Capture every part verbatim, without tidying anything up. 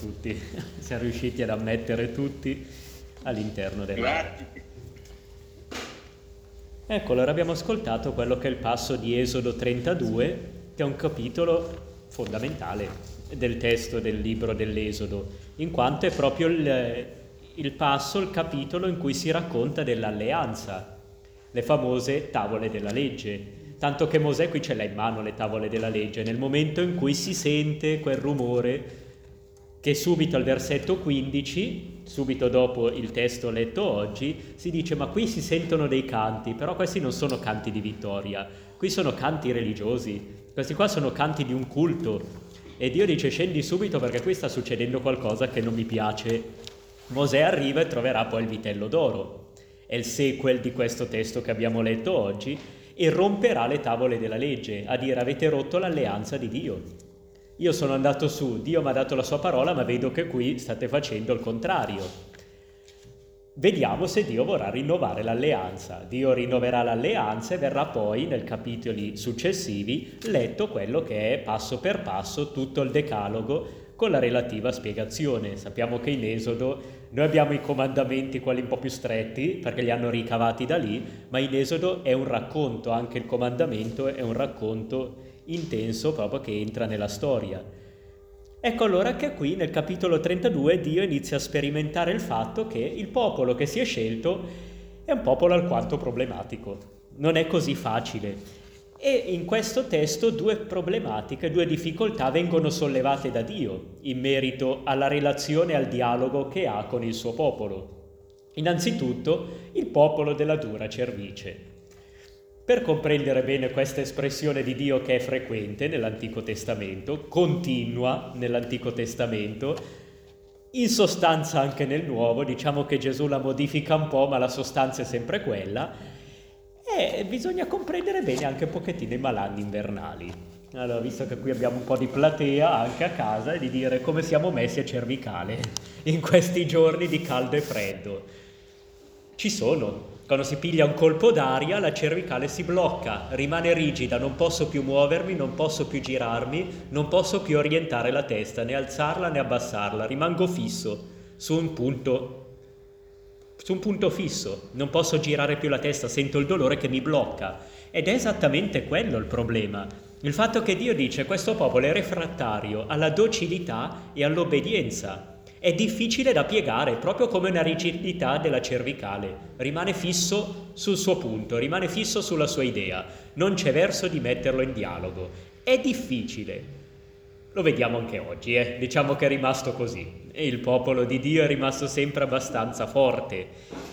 tutti, siamo riusciti ad ammettere tutti all'interno della... Grazie. Ecco, allora abbiamo ascoltato quello che è il passo di Esodo trentadue, che è un capitolo fondamentale del testo del libro dell'Esodo, in quanto è proprio il, il passo, il capitolo in cui si racconta dell'alleanza, le famose tavole della legge. Tanto che Mosè qui ce l'ha in mano le tavole della legge, nel momento in cui si sente quel rumore che subito al versetto quindici, subito dopo il testo letto oggi, si dice ma qui si sentono dei canti, però questi non sono canti di vittoria, qui sono canti religiosi, questi qua sono canti di un culto. E Dio dice scendi subito perché qui sta succedendo qualcosa che non mi piace. Mosè arriva e troverà poi il vitello d'oro, è il sequel di questo testo che abbiamo letto oggi, e romperà le tavole della legge, a dire avete rotto l'alleanza di Dio. Io sono andato su, Dio mi ha dato la sua parola, ma vedo che qui state facendo il contrario. Vediamo se Dio vorrà rinnovare l'alleanza. Dio rinnoverà l'alleanza e verrà poi, nei capitoli successivi, letto quello che è passo per passo tutto il decalogo con la relativa spiegazione. Sappiamo che in Esodo noi abbiamo i comandamenti, quelli un po' più stretti, perché li hanno ricavati da lì, ma in Esodo è un racconto, anche il comandamento è un racconto intenso proprio che entra nella storia. Ecco allora che qui nel capitolo trentadue Dio inizia a sperimentare il fatto che il popolo che si è scelto è un popolo alquanto problematico, non è così facile. E in questo testo due problematiche, due difficoltà vengono sollevate da Dio in merito alla relazione e al dialogo che ha con il suo popolo. Innanzitutto il popolo della dura cervice. Per comprendere bene questa espressione di Dio che è frequente nell'Antico Testamento, continua nell'Antico Testamento, in sostanza anche nel Nuovo, diciamo che Gesù la modifica un po', ma la sostanza è sempre quella, e bisogna comprendere bene anche un pochettino i malanni invernali. Allora, visto che qui abbiamo un po' di platea anche a casa, e di dire come siamo messi a cervicale in questi giorni di caldo e freddo. Ci sono. Quando si piglia un colpo d'aria, la cervicale si blocca, rimane rigida, non posso più muovermi, non posso più girarmi, non posso più orientare la testa, né alzarla né abbassarla, rimango fisso su un punto su un punto fisso, non posso girare più la testa, sento il dolore che mi blocca. Ed è esattamente quello il problema. Il fatto che Dio dice questo popolo è refrattario alla docilità e all'obbedienza. È difficile da piegare, proprio come una rigidità della cervicale. Rimane fisso sul suo punto, rimane fisso sulla sua idea. Non c'è verso di metterlo in dialogo. È difficile. Lo vediamo anche oggi, eh? Diciamo che è rimasto così. E il popolo di Dio è rimasto sempre abbastanza forte.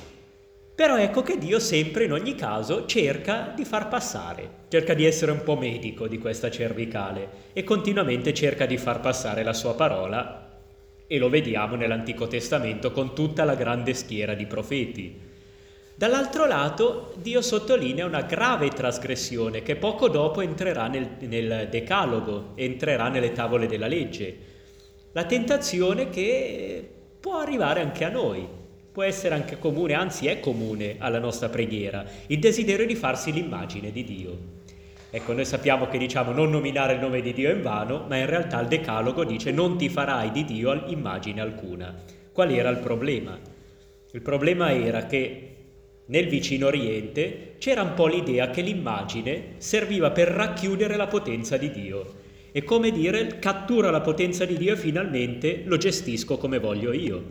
Però ecco che Dio sempre, in ogni caso, cerca di far passare. Cerca di essere un po' medico di questa cervicale e continuamente cerca di far passare la sua parola. E lo vediamo nell'Antico Testamento con tutta la grande schiera di profeti. Dall'altro lato, Dio sottolinea una grave trasgressione che poco dopo entrerà nel, nel Decalogo, entrerà nelle tavole della legge. La tentazione che può arrivare anche a noi, può essere anche comune, anzi è comune alla nostra preghiera, il desiderio di farsi l'immagine di Dio. Ecco, noi sappiamo che diciamo non nominare il nome di Dio in vano, ma in realtà il Decalogo dice non ti farai di Dio immagine alcuna. Qual era il problema? Il problema era che nel vicino Oriente c'era un po' l'idea che l'immagine serviva per racchiudere la potenza di Dio. È come dire, cattura la potenza di Dio e finalmente lo gestisco come voglio io.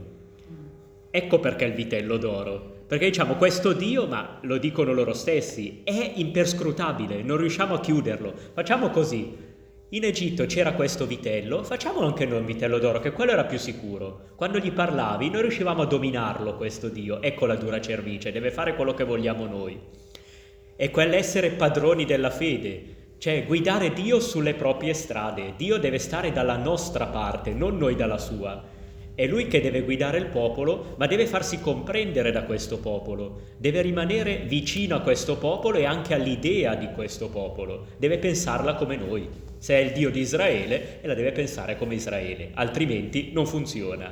Ecco perché il vitello d'oro. Perché diciamo, questo Dio, ma lo dicono loro stessi, è imperscrutabile, non riusciamo a chiuderlo. Facciamo così. In Egitto c'era questo vitello, facciamolo anche noi un vitello d'oro, che quello era più sicuro. Quando gli parlavi, noi riuscivamo a dominarlo, questo Dio. Ecco la dura cervice, deve fare quello che vogliamo noi. È quell'essere padroni della fede, cioè guidare Dio sulle proprie strade. Dio deve stare dalla nostra parte, non noi dalla sua. È Lui che deve guidare il popolo, ma deve farsi comprendere da questo popolo. Deve rimanere vicino a questo popolo e anche all'idea di questo popolo. Deve pensarla come noi. Se è il Dio di Israele, la deve pensare come Israele, altrimenti non funziona.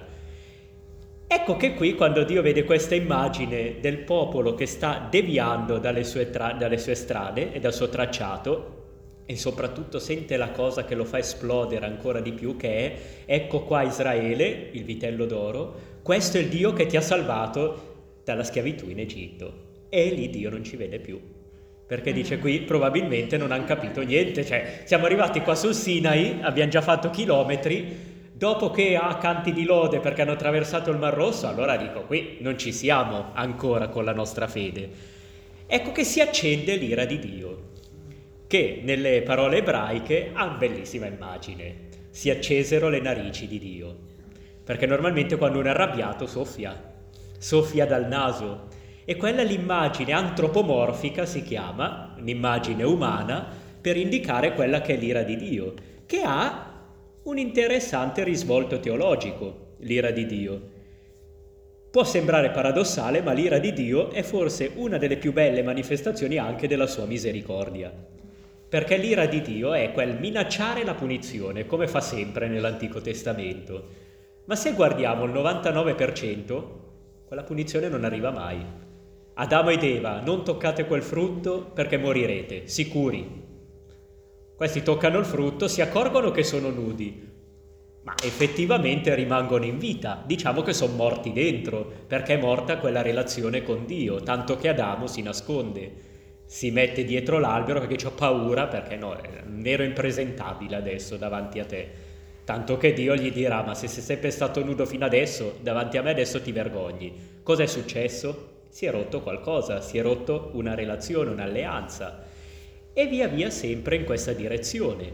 Ecco che qui, quando Dio vede questa immagine del popolo che sta deviando dalle sue, tra- dalle sue strade e dal suo tracciato, e soprattutto sente la cosa che lo fa esplodere ancora di più, che è: ecco qua Israele, il vitello d'oro, questo è il Dio che ti ha salvato dalla schiavitù in Egitto. E lì Dio non ci vede più, perché dice: qui probabilmente non hanno capito niente, cioè siamo arrivati qua sul Sinai, abbiamo già fatto chilometri, dopo che ha canti di lode perché hanno attraversato il Mar Rosso, allora dico, qui non ci siamo ancora con la nostra fede. Ecco che si accende l'ira di Dio, che nelle parole ebraiche ha una bellissima immagine: si accesero le narici di Dio, perché normalmente quando uno è arrabbiato soffia, soffia dal naso, e quella è l'immagine antropomorfica, si chiama, un'immagine umana, per indicare quella che è l'ira di Dio, che ha un interessante risvolto teologico, l'ira di Dio. Può sembrare paradossale, ma l'ira di Dio è forse una delle più belle manifestazioni anche della sua misericordia. Perché l'ira di Dio è quel minacciare la punizione, come fa sempre nell'Antico Testamento. Ma se guardiamo il novantanove per cento, quella punizione non arriva mai. Adamo ed Eva, non toccate quel frutto perché morirete, sicuri. Questi toccano il frutto, si accorgono che sono nudi, ma effettivamente rimangono in vita. Diciamo che sono morti dentro, perché è morta quella relazione con Dio, tanto che Adamo si nasconde, si mette dietro l'albero perché ho paura, perché no, ero impresentabile adesso davanti a te. Tanto che Dio gli dirà: ma se sei sempre stato nudo fino adesso, davanti a me adesso ti vergogni. Cosa è successo? Si è rotto qualcosa, si è rotto una relazione, un'alleanza. E via via sempre in questa direzione.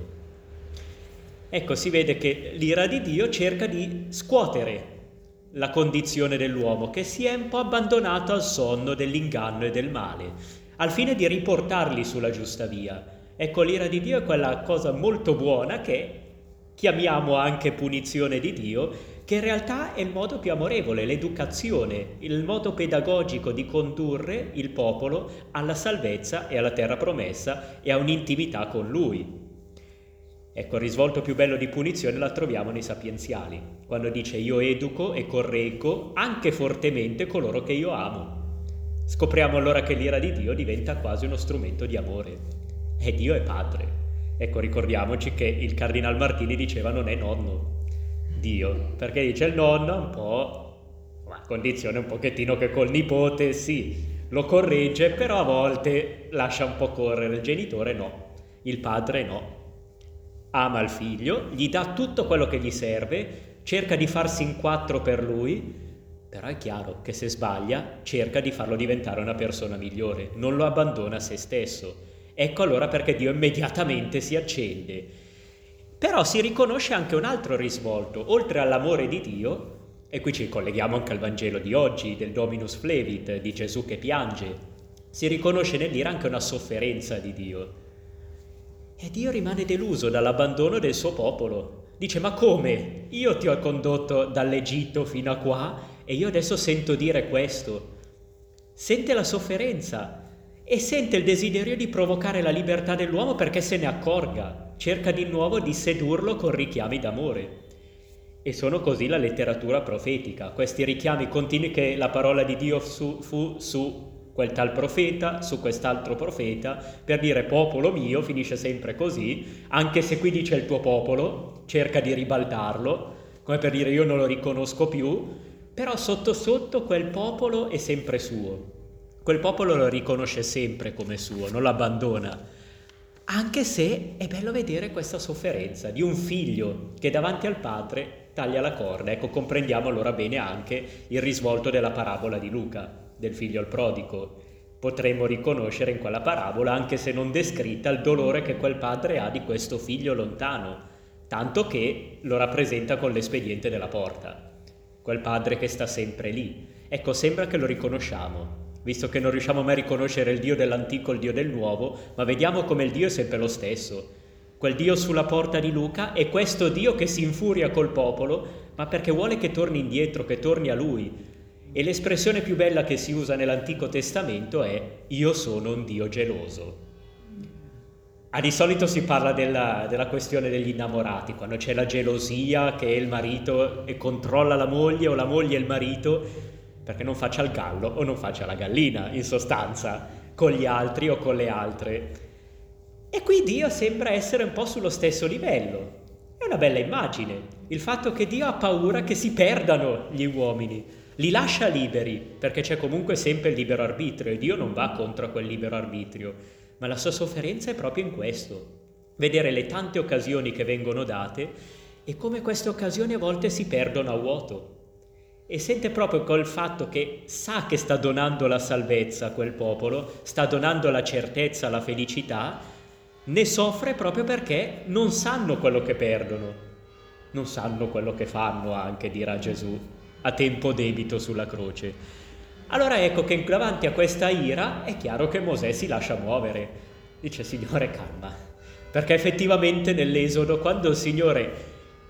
Ecco, si vede che l'ira di Dio cerca di scuotere la condizione dell'uomo, che si è un po' abbandonato al sonno dell'inganno e del male, al fine di riportarli sulla giusta via. Ecco, l'ira di Dio è quella cosa molto buona che chiamiamo anche punizione di Dio, che in realtà è il modo più amorevole, l'educazione, il modo pedagogico di condurre il popolo alla salvezza e alla terra promessa e a un'intimità con Lui. Ecco, il risvolto più bello di punizione la troviamo nei sapienziali, quando dice: io educo e correggo anche fortemente coloro che io amo. Scopriamo allora che l'ira di Dio diventa quasi uno strumento di amore. E Dio è padre. Ecco, ricordiamoci che il Cardinal Martini diceva: non è nonno Dio, perché dice il nonno un po', a condizione un pochettino che col nipote sì, lo corregge, però a volte lascia un po' correre. Il genitore no, il padre no. Ama il figlio, gli dà tutto quello che gli serve, cerca di farsi in quattro per lui, però è chiaro che se sbaglia cerca di farlo diventare una persona migliore, non lo abbandona a se stesso. Ecco allora perché Dio immediatamente si accende. Però si riconosce anche un altro risvolto, oltre all'amore di Dio, e qui ci colleghiamo anche al Vangelo di oggi, del Dominus Flevit, di Gesù che piange. Si riconosce nell'ira anche una sofferenza di Dio. E Dio rimane deluso dall'abbandono del suo popolo. Dice: ma come? Io ti ho condotto dall'Egitto fino a qua e io adesso sento dire questo. Sente la sofferenza e sente il desiderio di provocare la libertà dell'uomo perché se ne accorga. Cerca di nuovo di sedurlo con richiami d'amore. E sono così la letteratura profetica, questi richiami continui che la parola di Dio su, fu su quel tal profeta, su quest'altro profeta, per dire: popolo mio, finisce sempre così, anche se qui dice il tuo popolo, cerca di ribaltarlo, come per dire: io non lo riconosco più, però sotto sotto quel popolo è sempre suo, quel popolo lo riconosce sempre come suo, non lo abbandona. Anche se è bello vedere questa sofferenza di un figlio che davanti al padre taglia la corda. Ecco, comprendiamo allora bene anche il risvolto della parabola di Luca, del figlio al prodigo. Potremmo riconoscere in quella parabola, anche se non descritta, il dolore che quel padre ha di questo figlio lontano, tanto che lo rappresenta con l'espediente della porta. Quel padre che sta sempre lì. Ecco, sembra che lo riconosciamo, visto che non riusciamo mai a riconoscere il Dio dell'antico e il Dio del nuovo, ma vediamo come il Dio è sempre lo stesso. Quel Dio sulla porta di Luca è questo Dio che si infuria col popolo, ma perché vuole che torni indietro, che torni a Lui. E l'espressione più bella che si usa nell'Antico Testamento è: io sono un Dio geloso. Ah, di solito si parla della, della questione degli innamorati, quando c'è la gelosia che è il marito e controlla la moglie, o la moglie e il marito, perché non faccia il gallo o non faccia la gallina, in sostanza, con gli altri o con le altre. E qui Dio sembra essere un po' sullo stesso livello. È una bella immagine, il fatto che Dio ha paura che si perdano gli uomini, li lascia liberi, perché c'è comunque sempre il libero arbitrio e Dio non va contro quel libero arbitrio, ma la sua sofferenza è proprio in questo, vedere le tante occasioni che vengono date e come queste occasioni a volte si perdono a vuoto. E sente proprio col fatto che sa che sta donando la salvezza a quel popolo, sta donando la certezza, la felicità, ne soffre proprio perché non sanno quello che perdono, non sanno quello che fanno anche, dirà Gesù, a tempo debito sulla croce. Allora ecco che davanti a questa ira è chiaro che Mosè si lascia muovere, dice Signore calma, perché effettivamente nell'Esodo quando il Signore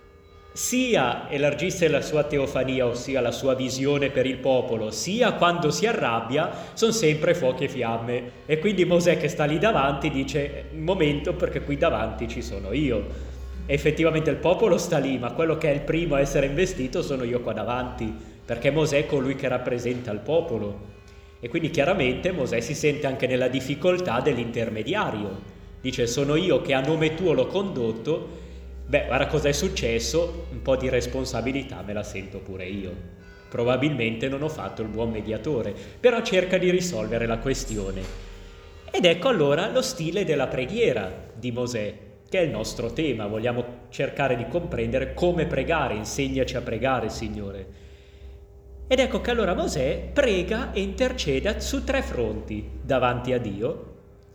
sia elargisse la sua teofania, ossia la sua visione per il popolo, sia quando si arrabbia, sono sempre fuochi e fiamme. E quindi Mosè che sta lì davanti dice, un momento perché qui davanti ci sono io. E effettivamente il popolo sta lì, ma quello che è il primo a essere investito sono io qua davanti, perché Mosè è colui che rappresenta il popolo. E quindi chiaramente Mosè si sente anche nella difficoltà dell'intermediario. Dice, sono io che a nome tuo l'ho condotto. Beh, guarda cosa è successo, un po' di responsabilità me la sento pure io. Probabilmente non ho fatto il buon mediatore, però cerca di risolvere la questione. Ed ecco allora lo stile della preghiera di Mosè, che è il nostro tema. Vogliamo cercare di comprendere come pregare, insegnaci a pregare, Signore. Ed ecco che allora Mosè prega e intercede su tre fronti davanti a Dio,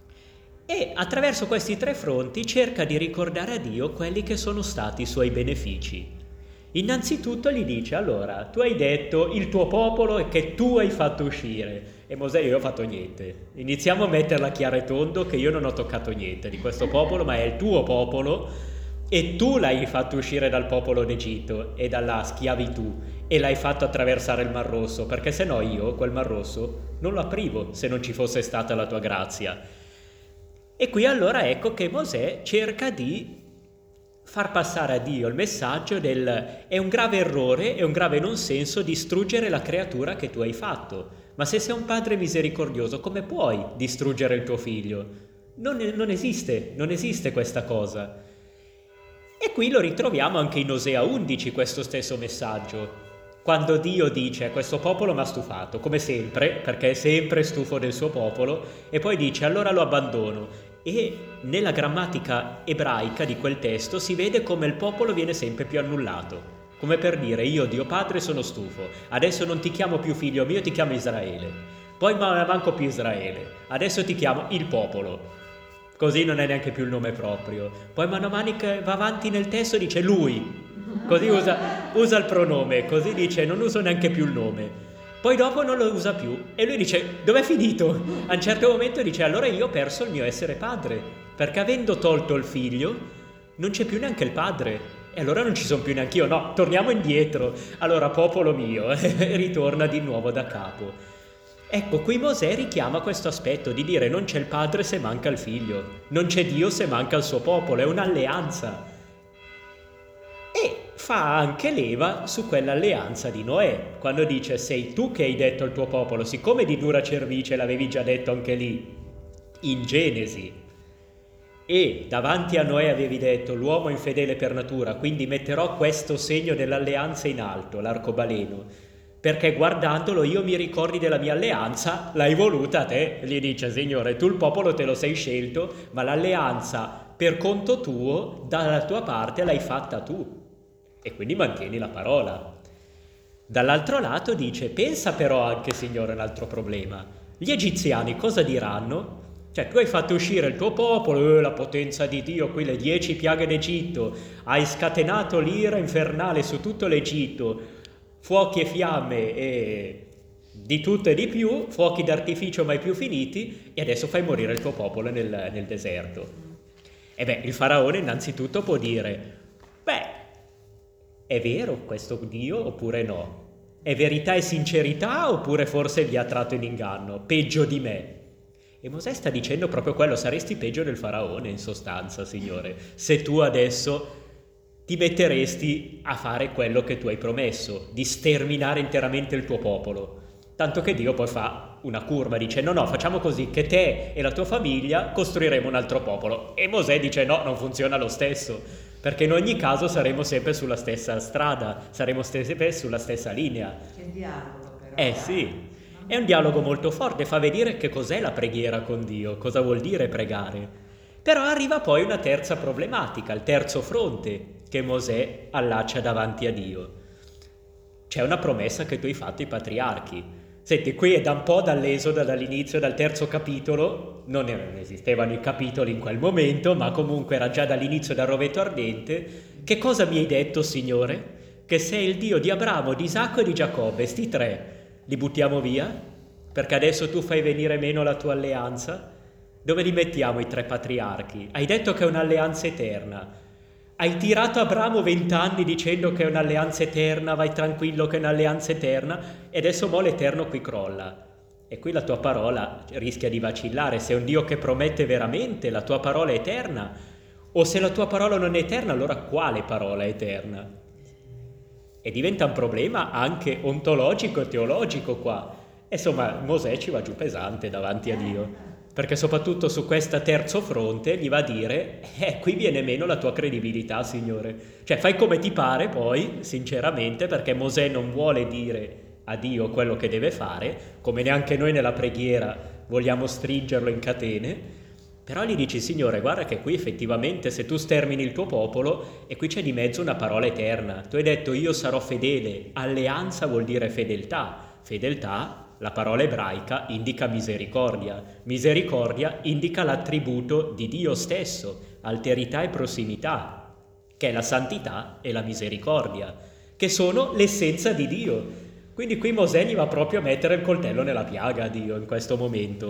e attraverso questi tre fronti cerca di ricordare a Dio quelli che sono stati i suoi benefici. Innanzitutto gli dice, allora, tu hai detto il tuo popolo e che tu hai fatto uscire. E Mosè, io ho fatto niente. Iniziamo a metterla chiaro e tondo che io non ho toccato niente di questo popolo, ma è il tuo popolo e tu l'hai fatto uscire dal popolo d'Egitto e dalla schiavitù e l'hai fatto attraversare il Mar Rosso, perché se no io quel Mar Rosso non lo aprivo se non ci fosse stata la tua grazia. E qui allora ecco che Mosè cerca di far passare a Dio il messaggio del è un grave errore, è un grave non senso distruggere la creatura che tu hai fatto. Ma se sei un padre misericordioso, come puoi distruggere il tuo figlio? Non, non esiste, non esiste questa cosa. E qui lo ritroviamo anche in Osea undici, questo stesso messaggio. Quando Dio dice questo popolo mi ha stufato, come sempre, perché è sempre stufo del suo popolo, e poi dice allora lo abbandono. E nella grammatica ebraica di quel testo si vede come il popolo viene sempre più annullato, come per dire io Dio Padre sono stufo, adesso non ti chiamo più figlio mio, ti chiamo Israele, poi manco più Israele, adesso ti chiamo il popolo, così non è neanche più il nome proprio, poi mano a mano che va avanti nel testo dice lui, così usa, usa il pronome, così dice non uso neanche più il nome. Poi dopo non lo usa più e lui dice dov'è finito? A un certo momento dice allora io ho perso il mio essere padre, perché avendo tolto il figlio non c'è più neanche il padre e allora non ci sono più neanche io. No, torniamo indietro, allora popolo mio, e ritorna di nuovo da capo. Ecco, qui Mosè richiama questo aspetto di dire non c'è il padre se manca il figlio, non c'è Dio se manca il suo popolo, è un'alleanza. E fa anche leva su quell'alleanza di Noè, quando dice sei tu che hai detto al tuo popolo, siccome di dura cervice l'avevi già detto anche lì, in Genesi, e davanti a Noè avevi detto l'uomo infedele per natura, quindi metterò questo segno dell'alleanza in alto, l'arcobaleno, perché guardandolo io mi ricordi della mia alleanza, l'hai voluta a te, gli dice Signore, tu il popolo te lo sei scelto, ma l'alleanza per conto tuo, dalla tua parte l'hai fatta tu. E quindi mantieni la parola. Dall'altro lato dice, pensa però anche, Signore, un altro problema. Gli egiziani cosa diranno? Cioè, tu hai fatto uscire il tuo popolo, eh, la potenza di Dio, qui le dieci piaghe d'Egitto, hai scatenato l'ira infernale su tutto l'Egitto, fuochi e fiamme e di tutto e di più, fuochi d'artificio mai più finiti, e adesso fai morire il tuo popolo nel, nel deserto. E beh, il faraone innanzitutto può dire, beh, è vero questo Dio oppure no? È verità e sincerità oppure forse vi ha tratto in inganno? Peggio di me. E Mosè sta dicendo proprio quello, saresti peggio del faraone in sostanza, Signore, se tu adesso ti metteresti a fare quello che tu hai promesso, di sterminare interamente il tuo popolo. Tanto che Dio poi fa fa una curva, dice no no facciamo così che te e la tua famiglia costruiremo un altro popolo, e Mosè dice no, non funziona lo stesso, perché in ogni caso saremo sempre sulla stessa strada, saremo sempre sulla stessa linea. Che dialogo però. Eh sì, è un dialogo molto forte, fa vedere che cos'è la preghiera con Dio, cosa vuol dire pregare. Però arriva poi una terza problematica, il terzo fronte che Mosè allaccia davanti a Dio. C'è una promessa che tu hai fatto ai patriarchi. Senti, qui è da un po' dall'Esodo, dall'inizio, dal terzo capitolo, non esistevano i capitoli in quel momento, ma comunque era già dall'inizio del roveto ardente. Che cosa mi hai detto, Signore? Che sei il Dio di Abramo, di Isacco e di Giacobbe, sti tre, li buttiamo via? Perché adesso tu fai venire meno la tua alleanza? Dove li mettiamo i tre patriarchi? Hai detto che è un'alleanza eterna. Hai tirato Abramo vent'anni dicendo che è un'alleanza eterna, vai tranquillo che è un'alleanza eterna, e adesso mo' l'Eterno qui crolla. E qui la tua parola rischia di vacillare. Se è un Dio che promette veramente, la tua parola è eterna, o se la tua parola non è eterna, allora quale parola è eterna? E diventa un problema anche ontologico e teologico qua. Insomma, Mosè ci va giù pesante davanti a Dio. Perché soprattutto su questo terzo fronte gli va a dire eh, qui viene meno la tua credibilità, Signore. Cioè fai come ti pare poi, sinceramente, perché Mosè non vuole dire a Dio quello che deve fare, come neanche noi nella preghiera vogliamo stringerlo in catene, però gli dici Signore guarda che qui effettivamente se tu stermini il tuo popolo, e qui c'è di mezzo una parola eterna. Tu hai detto io sarò fedele, alleanza vuol dire fedeltà, fedeltà. La parola ebraica indica misericordia. Misericordia indica l'attributo di Dio stesso, alterità e prossimità, che è la santità e la misericordia, che sono l'essenza di Dio. Quindi qui Mosè gli va proprio a mettere il coltello nella piaga a Dio in questo momento.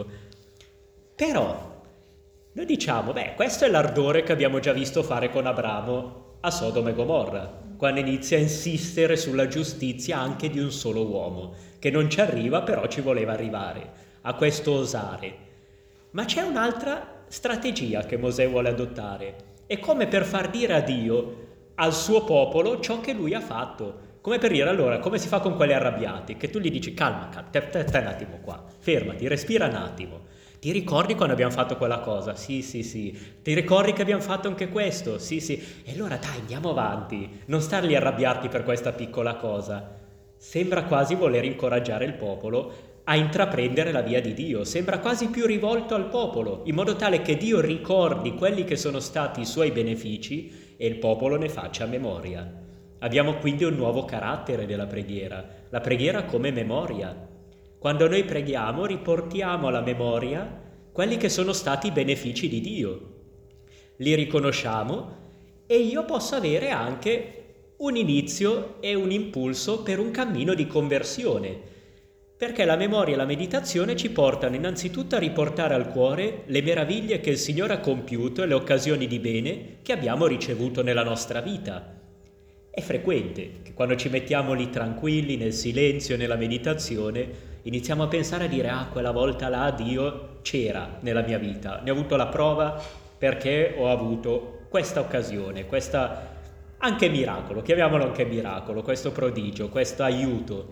Però noi diciamo, beh, questo è l'ardore che abbiamo già visto fare con Abramo a Sodoma e Gomorra, quando inizia a insistere sulla giustizia anche di un solo uomo, che non ci arriva, però ci voleva arrivare, a questo osare. Ma c'è un'altra strategia che Mosè vuole adottare, è come per far dire a Dio, al suo popolo, ciò che lui ha fatto. Come per dire, allora, come si fa con quelli arrabbiati? Che tu gli dici, calma, calma, stai un attimo qua, fermati, respira un attimo. Ti ricordi quando abbiamo fatto quella cosa? Sì, sì, sì. Ti ricordi che abbiamo fatto anche questo? Sì, sì. E allora dai, andiamo avanti. Non star lì a arrabbiarti per questa piccola cosa. Sembra quasi voler incoraggiare il popolo a intraprendere la via di Dio. Sembra quasi più rivolto al popolo, in modo tale che Dio ricordi quelli che sono stati i suoi benefici e il popolo ne faccia memoria. Abbiamo quindi un nuovo carattere della preghiera. La preghiera come memoria. Quando noi preghiamo riportiamo alla memoria quelli che sono stati i benefici di Dio. Li riconosciamo e io posso avere anche un inizio e un impulso per un cammino di conversione, perché la memoria e la meditazione ci portano innanzitutto a riportare al cuore le meraviglie che il Signore ha compiuto e le occasioni di bene che abbiamo ricevuto nella nostra vita. È frequente che quando ci mettiamo lì tranquilli, nel silenzio, nella meditazione, iniziamo a pensare a dire ah, quella volta là Dio c'era nella mia vita, ne ho avuto la prova perché ho avuto questa occasione, questa anche miracolo, chiamiamolo anche miracolo, questo prodigio, questo aiuto.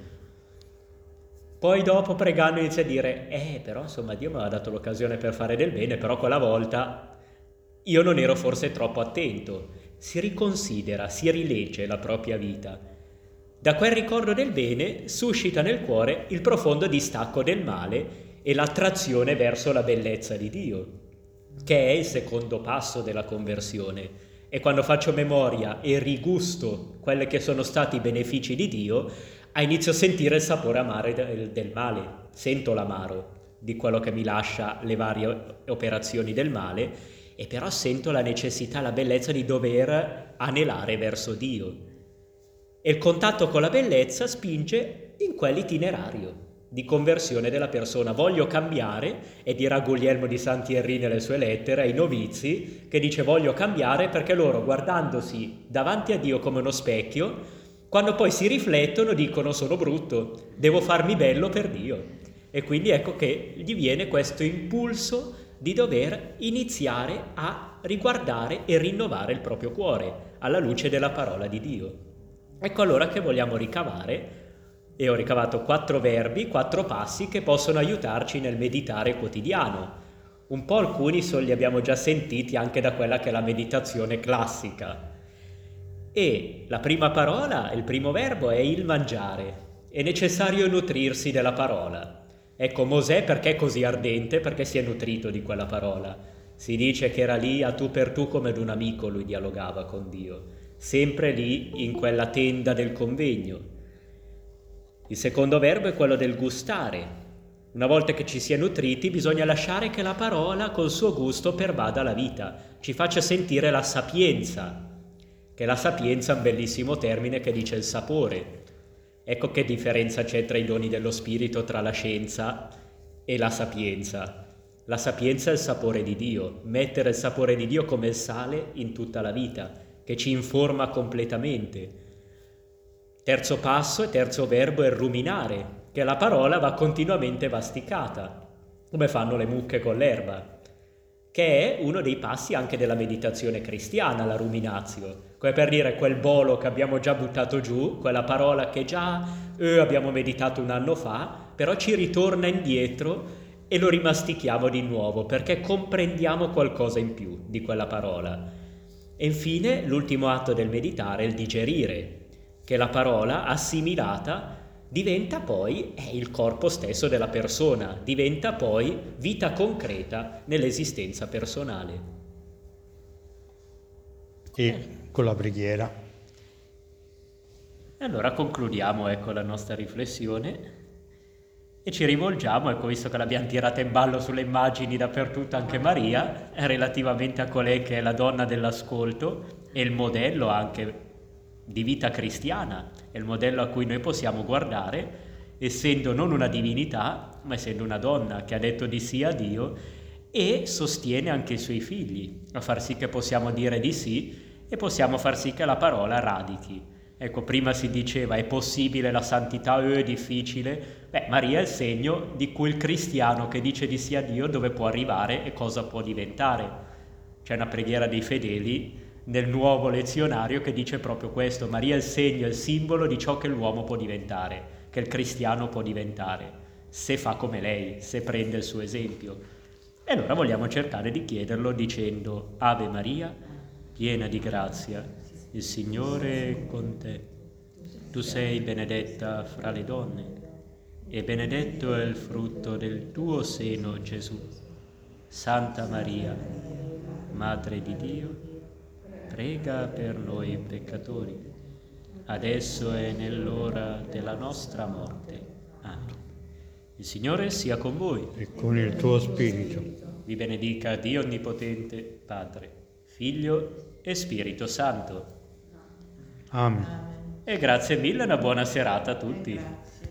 Poi dopo pregando inizia a dire eh però insomma Dio mi ha dato l'occasione per fare del bene, però quella volta io non ero forse troppo attento. Si riconsidera, si rilegge la propria vita. Da quel ricordo del bene suscita nel cuore il profondo distacco del male e l'attrazione verso la bellezza di Dio, che è il secondo passo della conversione. E quando faccio memoria e rigusto quelli che sono stati i benefici di Dio, inizio a sentire il sapore amaro del, del male. Sento l'amaro di quello che mi lascia le varie operazioni del male, e però sento la necessità, la bellezza di dover anelare verso Dio. E il contatto con la bellezza spinge in quell'itinerario di conversione della persona. Voglio cambiare, e dirà Guglielmo di Sant'Ierri nelle sue lettere ai novizi, che dice voglio cambiare perché loro, guardandosi davanti a Dio come uno specchio, quando poi si riflettono dicono sono brutto, devo farmi bello per Dio. E quindi ecco che gli viene questo impulso di dover iniziare a riguardare e rinnovare il proprio cuore alla luce della parola di Dio. Ecco allora che vogliamo ricavare E ho ricavato quattro verbi, quattro passi che possono aiutarci nel meditare quotidiano. Un po' alcuni so, li abbiamo già sentiti anche da quella che è la meditazione classica. E la prima parola, il primo verbo è il mangiare. È necessario nutrirsi della parola. Ecco, Mosè perché è così ardente? Perché si è nutrito di quella parola. Si dice che era lì a tu per tu come ad un amico lui dialogava con Dio, sempre lì in quella tenda del convegno. Il secondo verbo è quello del gustare. Una volta che ci si è nutriti bisogna lasciare che la parola col suo gusto pervada la vita, ci faccia sentire la sapienza, che la sapienza è un bellissimo termine che dice il sapore. Ecco che differenza c'è tra i doni dello spirito, tra la scienza e la sapienza. La sapienza è il sapore di Dio, mettere il sapore di Dio come il sale in tutta la vita, che ci informa completamente. Terzo passo e terzo verbo è ruminare, che la parola va continuamente masticata, come fanno le mucche con l'erba, che è uno dei passi anche della meditazione cristiana, la ruminatio, come per dire quel bolo che abbiamo già buttato giù, quella parola che già eh, abbiamo meditato un anno fa, però ci ritorna indietro e lo rimastichiamo di nuovo perché comprendiamo qualcosa in più di quella parola. E infine l'ultimo atto del meditare è il digerire, che la parola assimilata diventa poi è il corpo stesso della persona, diventa poi vita concreta nell'esistenza personale. E con la preghiera. E allora concludiamo ecco la nostra riflessione e ci rivolgiamo, ecco, visto che l'abbiamo tirata in ballo sulle immagini dappertutto anche Maria, relativamente a colei che è la donna dell'ascolto e il modello anche di vita cristiana, è il modello a cui noi possiamo guardare, essendo non una divinità, ma essendo una donna che ha detto di sì a Dio e sostiene anche i suoi figli, a far sì che possiamo dire di sì e possiamo far sì che la parola radichi. Ecco, prima si diceva è possibile la santità o è difficile? Beh, Maria è il segno di quel cristiano che dice di sì a Dio dove può arrivare e cosa può diventare. C'è una preghiera dei fedeli nel nuovo lezionario che dice proprio questo: Maria è il segno, è il simbolo di ciò che l'uomo può diventare, che il cristiano può diventare, se fa come lei, se prende il suo esempio. E allora vogliamo cercare di chiederlo dicendo: Ave Maria, piena di grazia, il Signore è con te. Tu sei benedetta fra le donne, e benedetto è il frutto del tuo seno, Gesù. Santa Maria, Madre di Dio, prega per noi peccatori, adesso e nell'ora della nostra morte. Amen. Il Signore sia con voi. E con il tuo spirito. Vi benedica Dio Onnipotente, Padre, Figlio e Spirito Santo. Amen. E grazie mille, una buona serata a tutti.